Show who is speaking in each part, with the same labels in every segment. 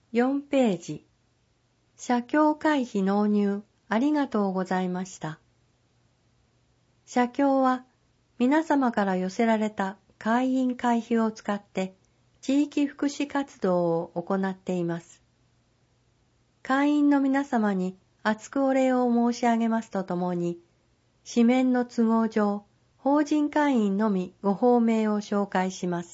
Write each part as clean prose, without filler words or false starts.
Speaker 1: 4ページ。社協会費納入ありがとうございました。社協は皆様から寄せられた会員会費を使って地域福祉活動を行っています。会員の皆様に厚くお礼を申し上げますとともに、紙面の都合上、法人会員のみご報名を紹介します。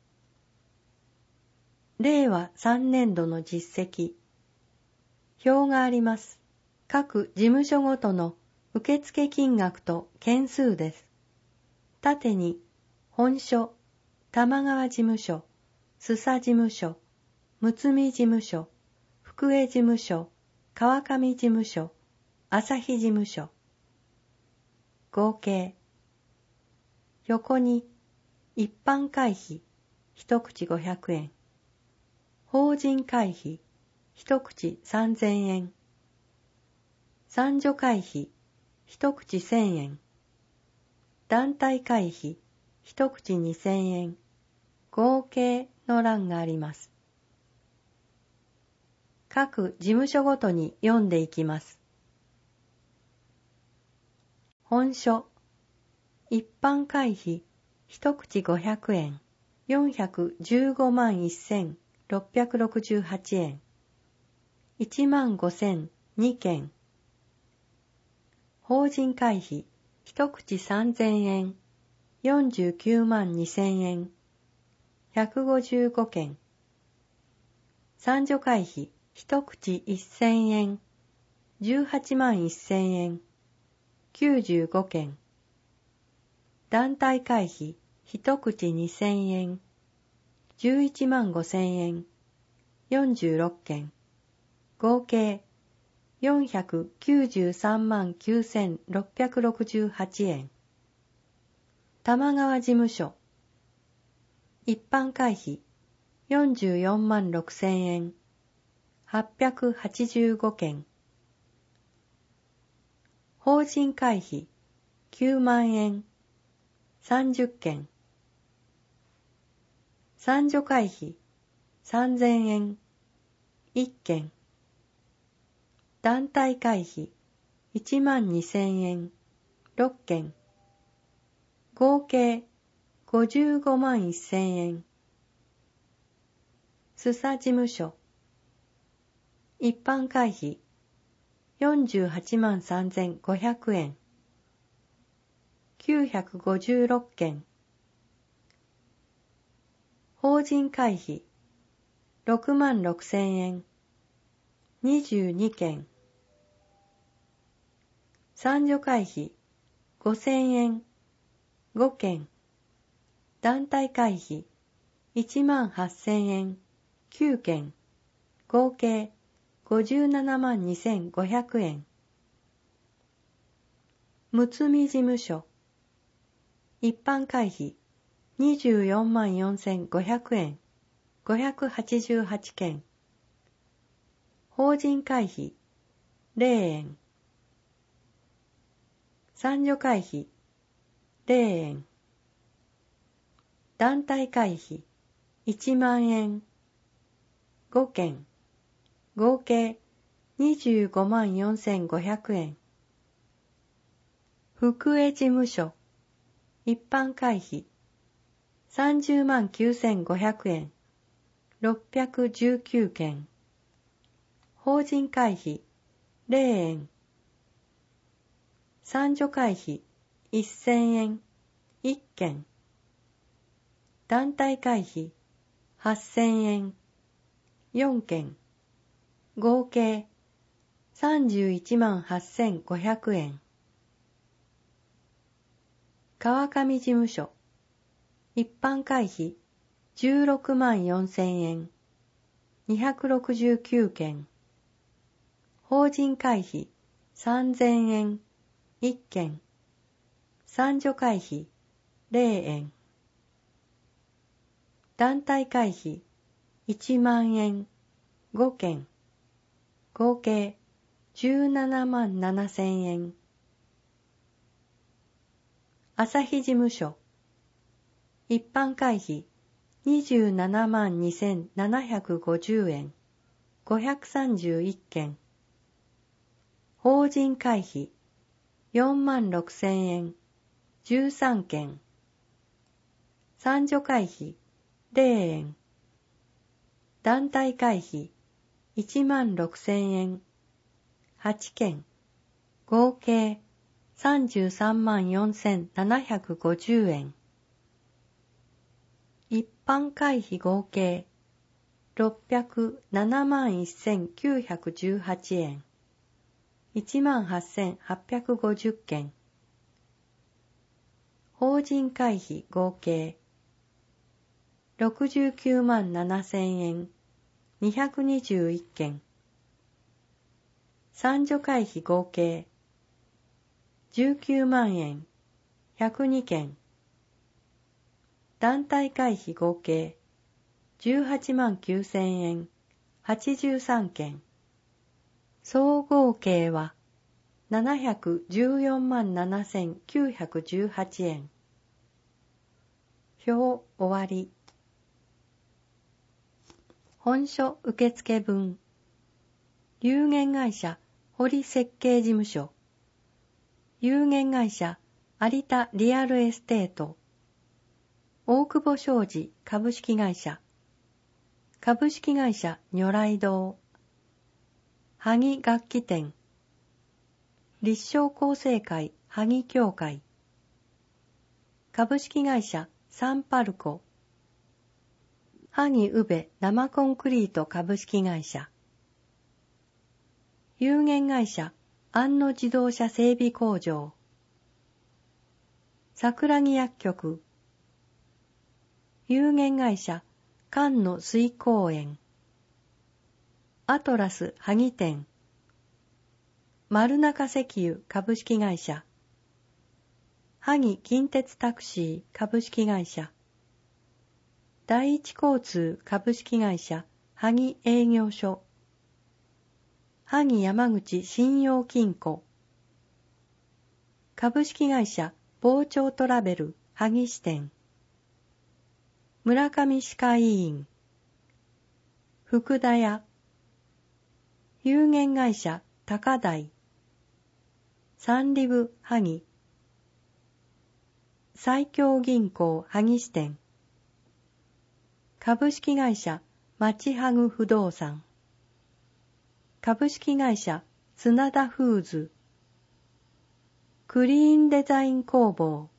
Speaker 1: 令和3年度の実績。表があります。各事務所ごとの受付金額と件数です。縦に、本所、玉川事務所、須佐事務所、むつみ事務所、福江事務所、川上事務所、朝日事務所。合計。横に、一般会費、一口500円。法人会費、一口3000円。参助会費、一口1000円。団体会費、一口2000円。合計の欄があります。各事務所ごとに読んでいきます。本所、一般会費、一口500円、415万1668円。1万5002件。法人会費、一口3000円、49万2000円。155件。参助会費、一口1000円、18万1000円。95件。団体会費、一口2000円、11万5000円。46件。合計、493万9668円。玉川事務所。一般会費、44万6000円。885件。法人会費、9万円。30件。参助会費、3000円。1件。団体会費、1万2000円。6件。合計、55万1000円。須佐事務所。一般会費、48万3500円。956件。法人会費、6万6000円。22件。参助会費、5000円。5件。団体会費、1万8000円。9件。合計、57万2500円。むつみ事務所。一般会費、24万4500円。588件。法人会費、0円。参助会費、0円。団体会費、1万円。5件。合計、25万4500円。福江事務所。一般会費、30万9500円。619件。法人会費、0円。参助会費、1000円。1件。団体会費、8000円。4件。合計、31万8500円。川上事務所。一般会費、16万4000円。269件。法人会費、3000円。1件。参助会費、0円。団体会費、1万円。5件。合計、17万7000円。朝日事務所。一般会費、27万2750円。 531件。法人会費46,000円13件。参助会費0円。団体会費16,000円8件。合計334,750円。一般会費合計671,918円。18,850件。法人会費合計697,000円。221件。参助会費合計19万円。102件。団体会費合計189,000円。83件。総合計は714,7,918円。表終わり。本書受付分。有限会社堀設計事務所。有限会社有田リアルエステート。大久保商事株式会社。株式会社如来堂。萩楽器店。立正厚生会萩協会。株式会社サンパルコ。萩宇部生コンクリート株式会社。有限会社安野自動車整備工場。桜木薬局。有限会社菅野水公園。アトラス萩店。丸中石油株式会社。萩近鉄タクシー株式会社。第一交通株式会社萩営業所。萩山口信用金庫。株式会社傍聴トラベル萩支店。村上歯科医院。福田屋。有限会社高台。サンリブ萩。西京銀行萩支店。株式会社まちはぐ不動産。株式会社砂田フーズ。クリーンデザイン工房。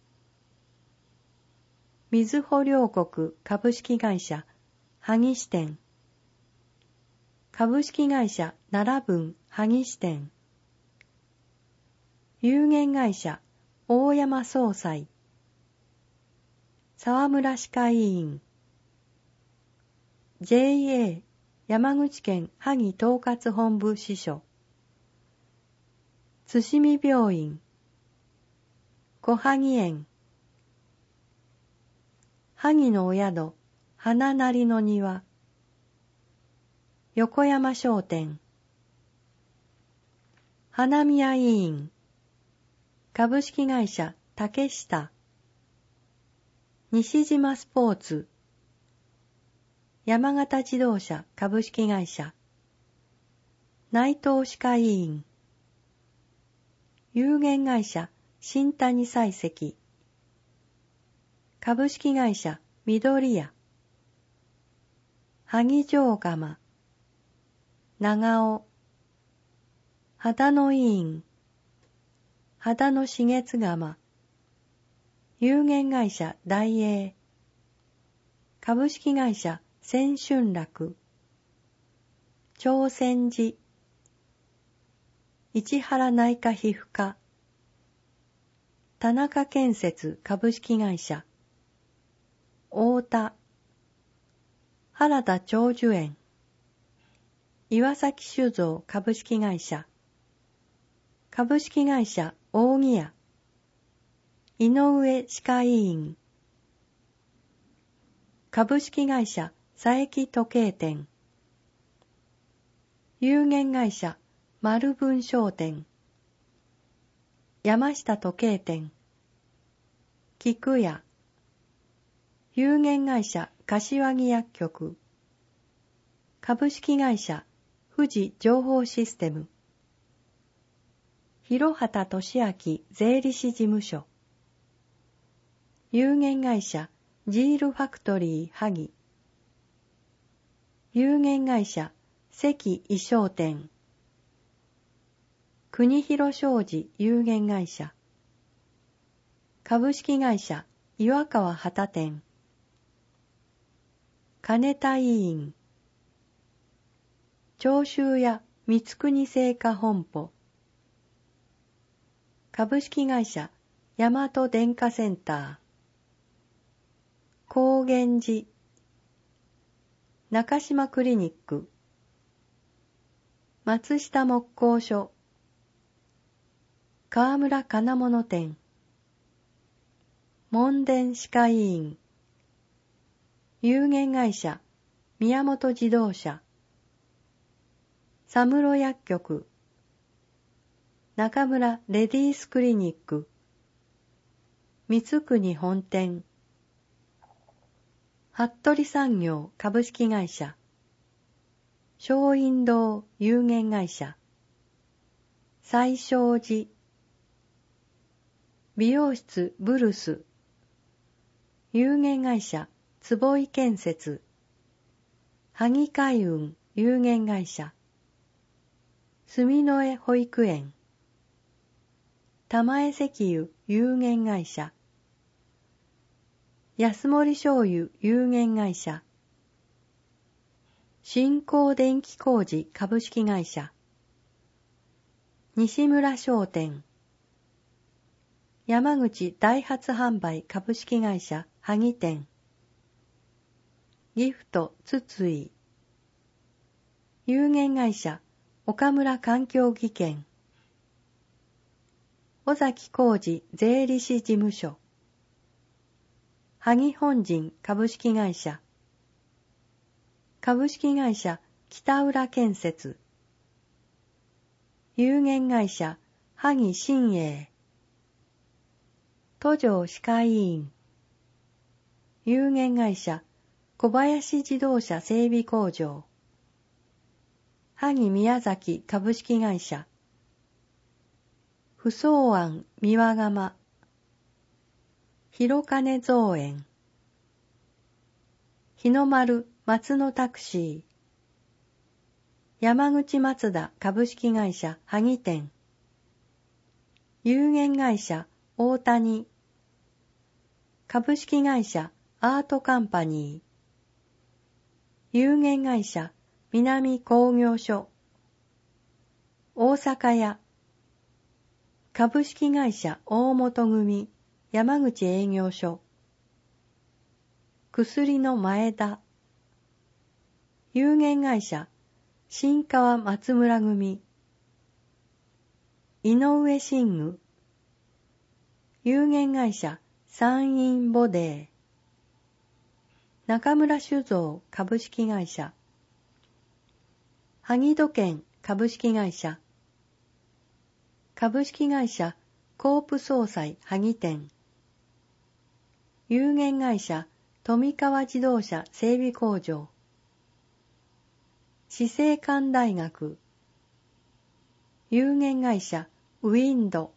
Speaker 1: みずほ両国株式会社萩支店。株式会社奈良分萩支店。有限会社大山総裁。沢村歯科医院。JA 山口県萩統括本部支所。津見病院。小萩園。萩のお宿花なりの庭。横山商店。花宮医院。株式会社竹下。西島スポーツ。山形自動車株式会社。内藤歯科医院。有限会社新谷採石。株式会社緑屋。萩城釜。長尾。秦野医院。秦野紫月釜。有限会社大英。株式会社千春楽。長泉寺。市原内科皮膚科。田中建設株式会社。太田。原田長寿園。岩崎酒造株式会社。株式会社扇屋。井上歯科医院。株式会社佐伯時計店。有限会社丸文商店。山下時計店。菊屋。有限会社柏木薬局。株式会社富士情報システム、広畑俊明税理士事務所、有限会社ジールファクトリー萩、有限会社関衣装店、国広商事有限会社、株式会社岩川旗店、金田医院、長州屋三国製菓本舗、株式会社大和電化センター、高原寺、中島クリニック、松下木工所、河村金物店、門田歯科医院、有限会社宮本自動車、佐室薬局、中村レディースクリニック、三国本店、服部産業株式会社、松陰堂有限会社、西正寺、美容室ブルス、有限会社坪井建設、萩海運有限会社、住之江保育園、玉江石油有限会社、安森醤油有限会社、新興電気工事株式会社、西村商店、山口ダイハツ販売株式会社萩店、ギフト筒井、有限会社岡村環境技研、尾崎浩二税理士事務所、萩本陣株式会社、株式会社北浦建設、有限会社萩新栄、都城歯科医院、有限会社小林自動車整備工場、萩宮崎株式会社、不相庵三輪窯、広金造園、日の丸松野タクシー、山口松田株式会社萩店、有限会社大谷、株式会社アートカンパニー、有限会社南工業所、大阪屋、株式会社大本組山口営業所、薬の前田、有限会社新川松村組、井上寝具、有限会社山陰ボデー、中村酒造株式会社、萩土建株式会社、株式会社コープ総裁萩店、有限会社富川自動車整備工場、資生館大学、有限会社ウィンド、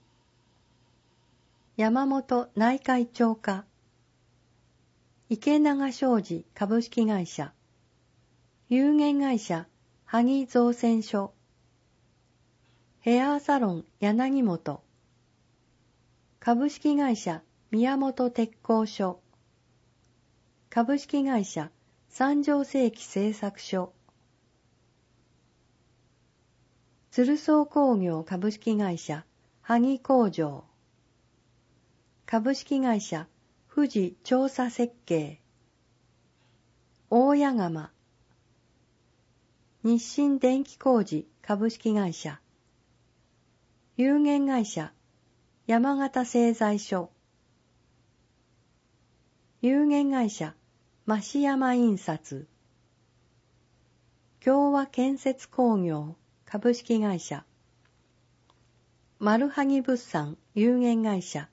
Speaker 1: 山本内科医長科、池永商事株式会社、有限会社萩造船所、ヘアーサロン柳本、株式会社宮本鉄工所、株式会社三条世紀製作所、鶴荘工業株式会社萩工場、株式会社富士調査設計、大谷釜、日清電気工事株式会社、有限会社山形製材所、有限会社増山印刷、共和建設工業株式会社、丸萩物産有限会社、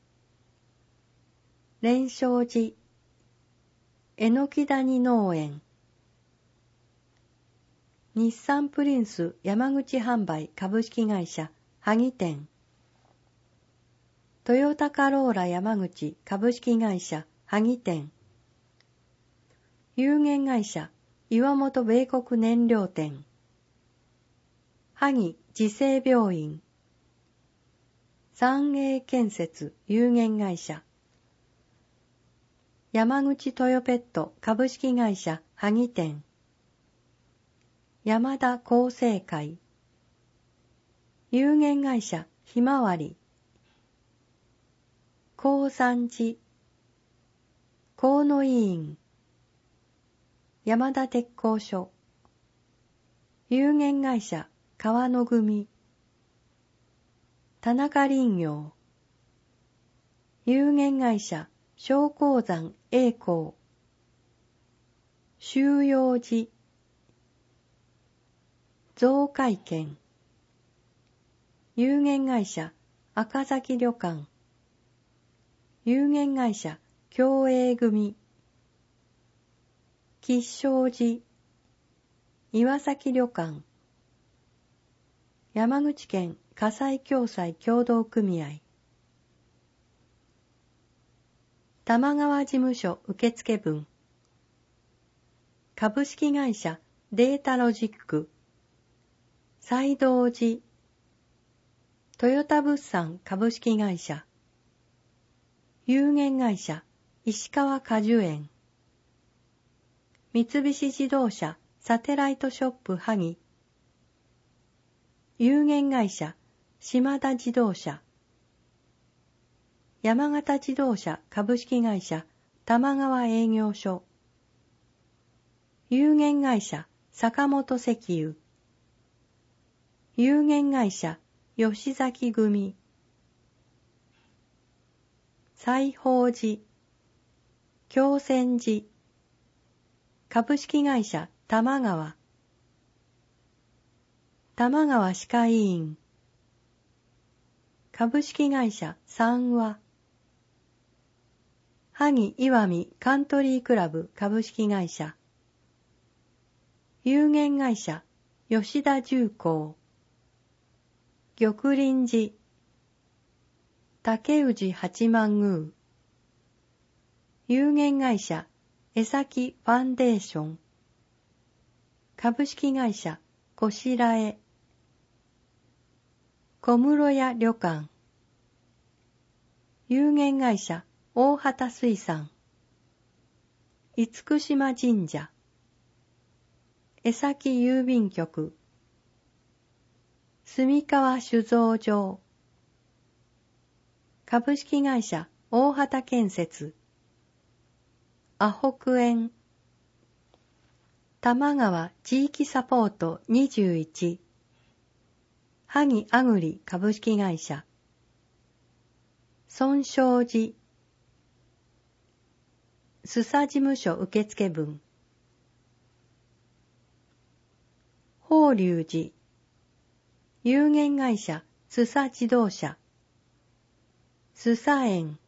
Speaker 1: 蓮生寺、榎木谷農園、 日産プリンス山口販売株式会社萩店、トヨタカローラ山口株式会社萩店、有限会社岩本米国燃料店、萩自生病院、三栄建設有限会社、山口トヨペット株式会社萩店、山田厚生会、有限会社ひまわり、高山寺、河野医院、山田鉄工所、有限会社川野組、田中林業、有限会社松光山栄光、収容寺、増海軒、有限会社赤崎旅館、有限会社共栄組、吉祥寺、岩崎旅館、山口県火災共済協同組合、玉川事務所受付分、株式会社データロジック、西道寺、トヨタ物産株式会社、有限会社石川果樹園、三菱自動車サテライトショップ萩、有限会社島田自動車、山形自動車株式会社玉川営業所、有限会社坂本石油、有限会社吉崎組、西宝寺、京泉寺、株式会社玉川、玉川歯科医院、株式会社三和、萩岩見カントリークラブ株式会社、有限会社吉田重工、玉林寺、竹氏八幡宮、有限会社江崎ファンデーション、株式会社こしらえ、小室屋旅館、有限会社大畑水産、厳島神社、江崎郵便局、住川酒造場、株式会社大畑建設、アホク園、玉川地域サポート21、萩あぐり株式会社、尊勝寺、須佐事務所受付分、法隆寺、有限会社須佐自動車、須佐園、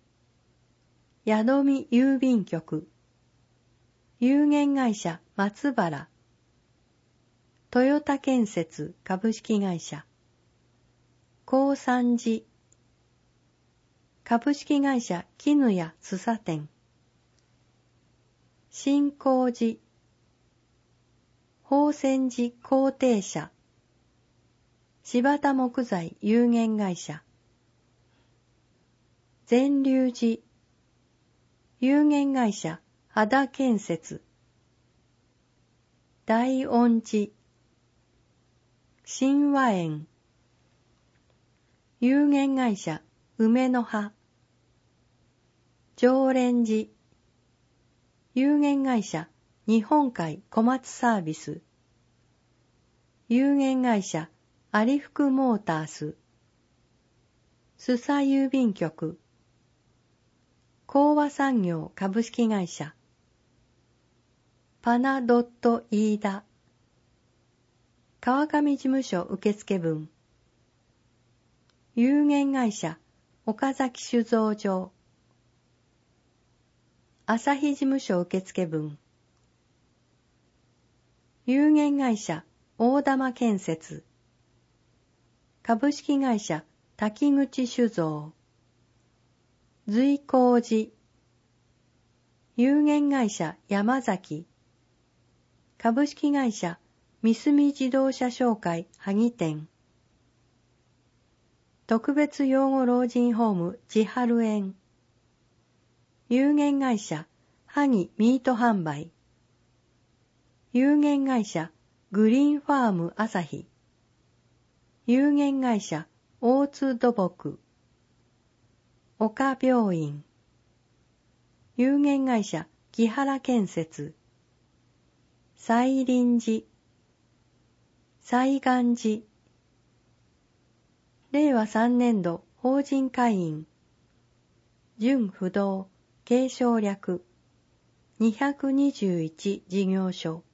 Speaker 1: 宿見郵便局、有限会社松原、トヨタ建設株式会社、高山寺、株式会社絹谷須佐店、新興寺、宝泉寺工程社、柴田木材有限会社、善隆寺、有限会社肌建設、大恩寺、神和園、有限会社梅の葉、常連寺、有限会社日本海小松サービス、有限会社有福モータース、須佐郵便局、興和産業株式会社、パナドット飯田、川上事務所受付分、有限会社岡崎酒造場、朝日事務所受付分、 有限会社大玉建設、株式会社滝口酒造、随光寺、有限会社山崎、株式会社三菱自動車商会萩店、特別養護老人ホーム千春園、有限会社萩ミート販売、有限会社グリーンファーム朝日、有限会社大津土木、岡病院、有限会社木原建設、西林寺、西岸寺、令和3年度法人会員、準不動継承略221事業所、